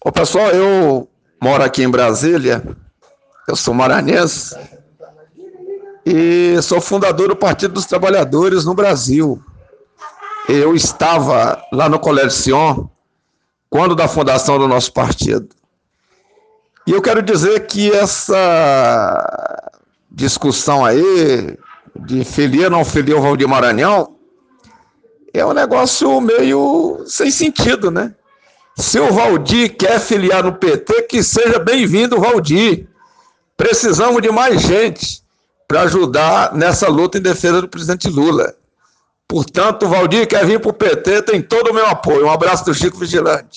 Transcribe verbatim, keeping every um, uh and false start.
Ô, pessoal, eu moro aqui em Brasília, eu sou maranhense e sou fundador do Partido dos Trabalhadores no Brasil. Eu estava lá no Colégio Sion quando da fundação do nosso partido. E eu quero dizer que essa discussão aí de filia ou não filia o Valdir Maranhão é um negócio meio sem sentido, né? Se o Valdir quer filiar no P T, que seja bem-vindo, Valdir. Precisamos de mais gente para ajudar nessa luta em defesa do presidente Lula. Portanto, o Valdir quer vir para o P T, tem todo o meu apoio. Um abraço do Chico Vigilante.